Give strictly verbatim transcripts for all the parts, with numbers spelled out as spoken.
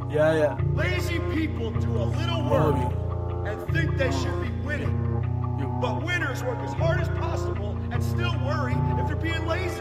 Yeah, yeah. Lazy people do a little work and think they should be winning. But winners work as hard as possible and still worry if they're being lazy.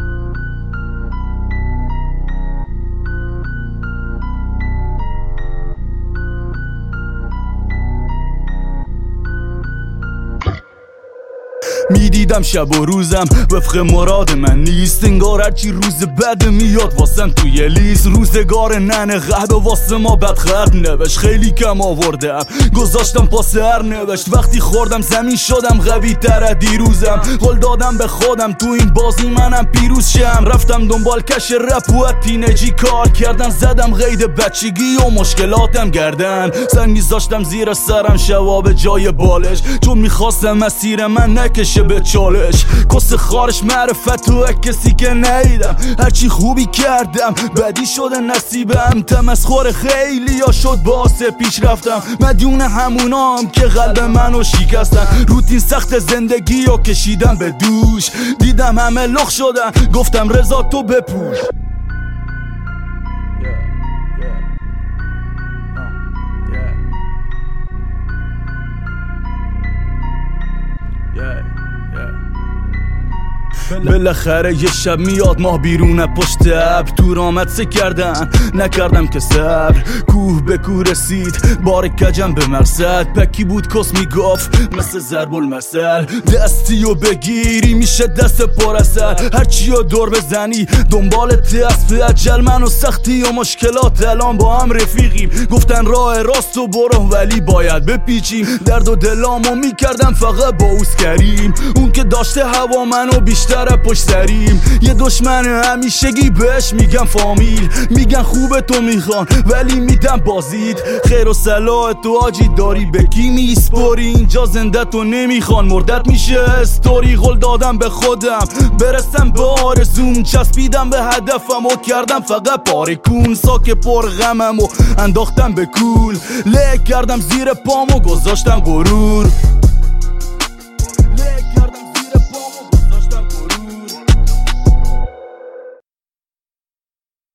میدیدم شب و روزم وفق مراد من نیست، انگار هرچی روز بد میاد واسم توی لیست. روزگار ننه قهد و واسه ما بدخرد نوشت، خیلی کم آوردم گذاشتم پاس هر نوشت. وقتی خوردم زمین شدم قوی تر دیروزم، قول دادم به خودم تو این بازی منم پیروز شم. رفتم دنبال کش رپ و تینیجی کار کردن، زدم قید بچگی و مشکلاتم گردن. سر میذاشتم زیر سرم شواب جای بالش، چون میخواستم مسیر من نکشه به چالش. کس خارش معرفت تو کسی که نیدم، هرچی خوبی کردم بدی شده نصیبم. تمسخر خیلی یا شد باعث پیش رفتم، مدیون همونام که قلب منو شکستن. روتین سخت زندگی رو کشیدم به دوش، دیدم همه لخ شدن گفتم رضا تو بپوش. بالاخره یه شب میاد ماه بیرون پشت ابر، دور آمد سه کردن نکردم که صبر. کوه به کوه رسید بار کجم به مقصد، پکی بود کس میگفت مثل ضرب المثل. دستی و بگیری میشه دست پر اثر، هرچی رو دور بزنی دنبال تصف اجل. من و سختی و مشکلات الان با هم رفیقیم، گفتن راه راست و برو ولی باید بپیچیم. درد و دلامو میکردم فقط با اوز کریم، اون که داشته هوا منو بیشتر پشت سریم. یه دشمن همیشگی بهش میگم فامیل، میگن خوبه تو میخوان ولی میدم بازید. خیر و صلاح تو آجی داری به کی میسپاری، اینجا زنده تو نمیخوان مردت میشه استوری. قول دادم به خودم برسم به آرزوم، چسبیدم به هدفم و کردم فقط پاره کون. ساک پر غمم و انداختم به کول، له کردم زیر پام و گذاشتم غرور.